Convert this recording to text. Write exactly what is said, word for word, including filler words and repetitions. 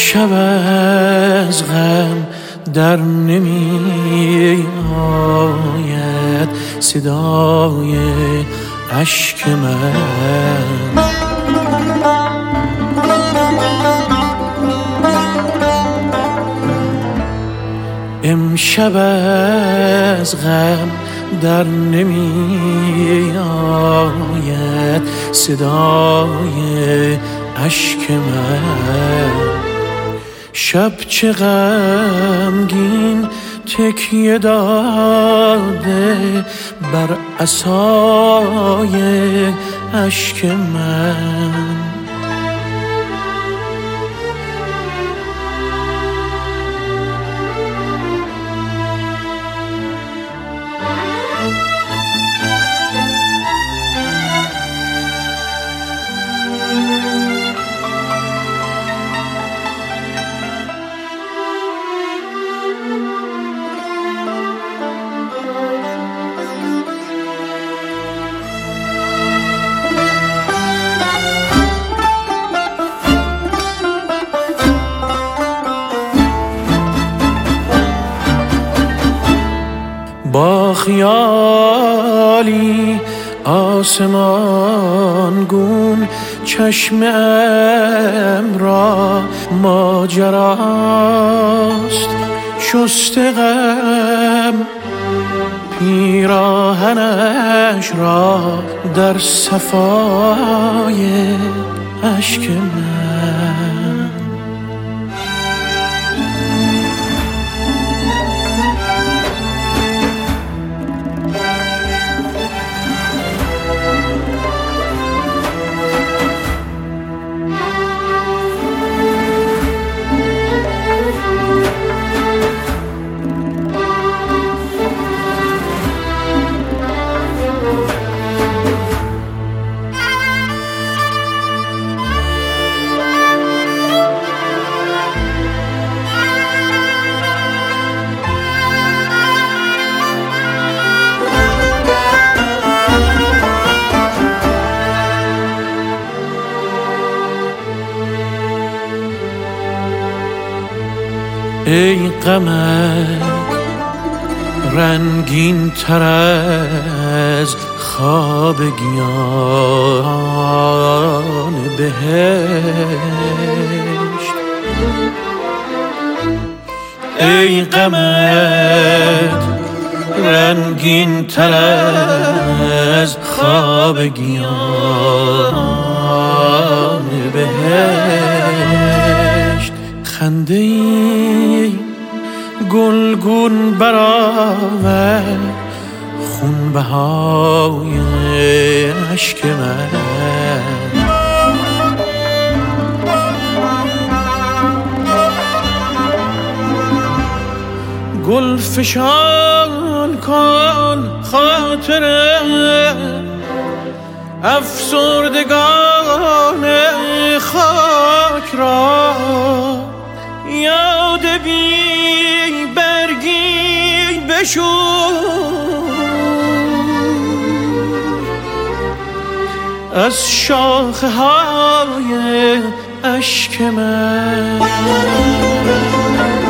امشب از غم در نمی آید صدای اشک من. امشب از غم در نمی آید صدای اشک من. شب چه غمگین تکیه داده بر عصای اشک من. با خیالی آسمان گون چشمم را ماجراست. شسته غم پیراهنش را در صفای اشک من. ای غمت رنگین تر از خواب گیان بهشت. ای غمت رنگین تر از خواب گیان بهشت. خنده ای گلگون برآورد خون بهای اشک من. گل فشان کن خاطر افسردگان خاک را. یاد بی برگی بشوی از شاخه های اشک من.